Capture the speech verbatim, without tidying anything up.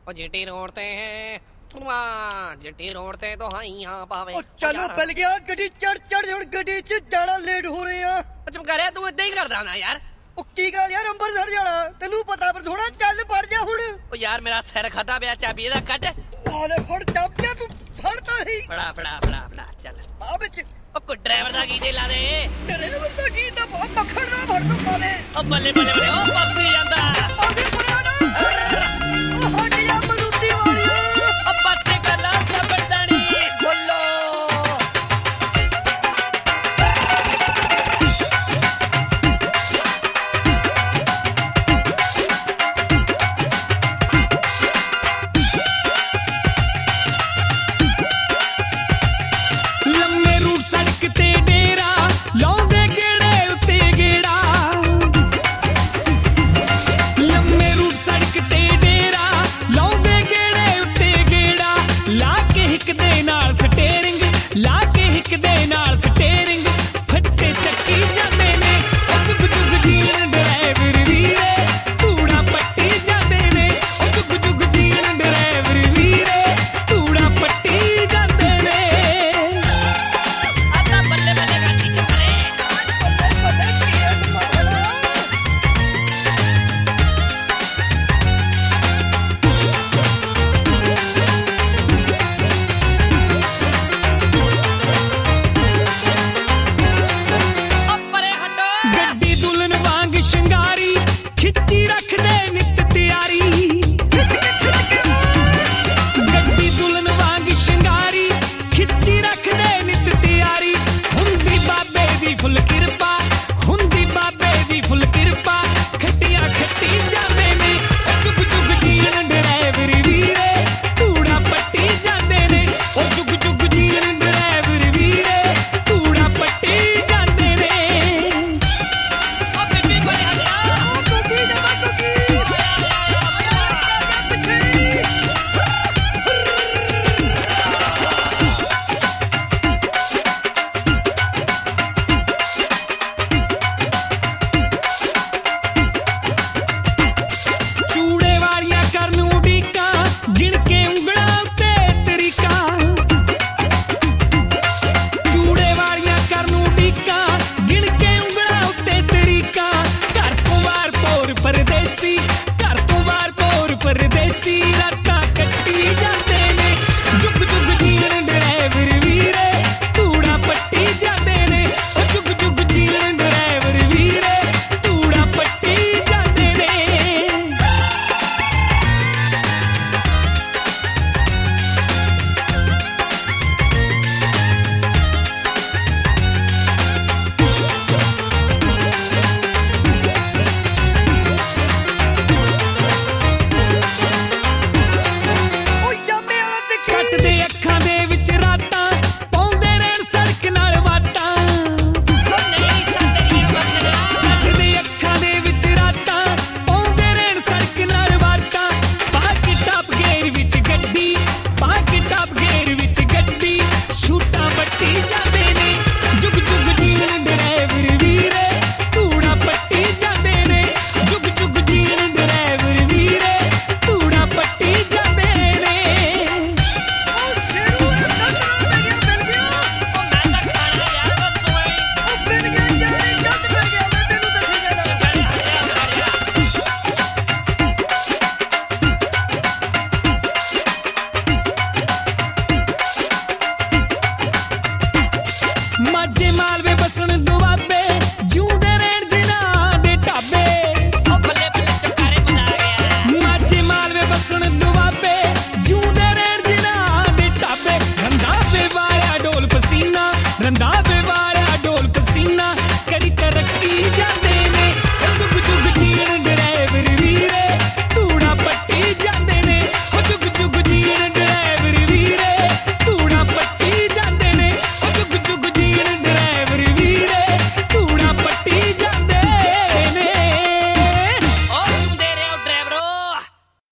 GT road ਤੇ ਹੈ GT road ਤੇ ਤੋਂ ਹਾਈਆਂ ਪਾਵੇ ਉਹ ਚਲੋ ਮਿਲ ਗਿਆ ਗੱਡੀ ਚੜ ਚੜ ਹੁਣ ਗੱਡੀ 'ਚ ਜਾਣਾ ਲੇਟ ਹੋ ਰਹੇ ਆ। ਚਮਕਾਰਿਆ ਤੂੰ ਏਦਾਂ ਹੀ ਕਰਦਾ ਨਾ ਯਾਰ। ਉਹ ਕੀ ਗੱਲ ਯਾਰ ਅੰਬਰਸਰ ਜਾਣਾ ਤੈਨੂੰ ਪਤਾ ਪਰ ਥੋੜਾ ਚੱਲ ਪੜ ਜਾ ਹੁਣ। ਉਹ ਯਾਰ ਮੇਰਾ ਸਿਰ ਖਾਦਾ ਪਿਆ ਚਾਬੀ ਇਹਦਾ ਕੱਢ। ਆਲੇ ਫੜ ਚਾਬੀਆਂ ਤੂੰ ਫੜਦਾ ਹੀ। ਫੜਾ ਫੜਾ ਫੜਾ ਫੜਾ ਚੱਲ ਆ ਵਿੱਚ ਉਹ ਕੋ ਡਰਾਈਵਰ ਦਾ ਕੀ ਦੇ ਲਾ ਦੇ। ਡਰਾਈਵਰ ਦਾ ਕੀ ਤਾਂ ਬਹੁਤ ਮੱਖਣ ਨਾ ਫੜ ਤੂੰ ਪਾਲੇ। ਉਹ ਬੱਲੇ ਬੱਲੇ ਬੱਲੇ ਉਹ ਪੱਪੀ ਜਾਂਦਾ। ਆਗੇ ਪੜਿਆ ਨਾ।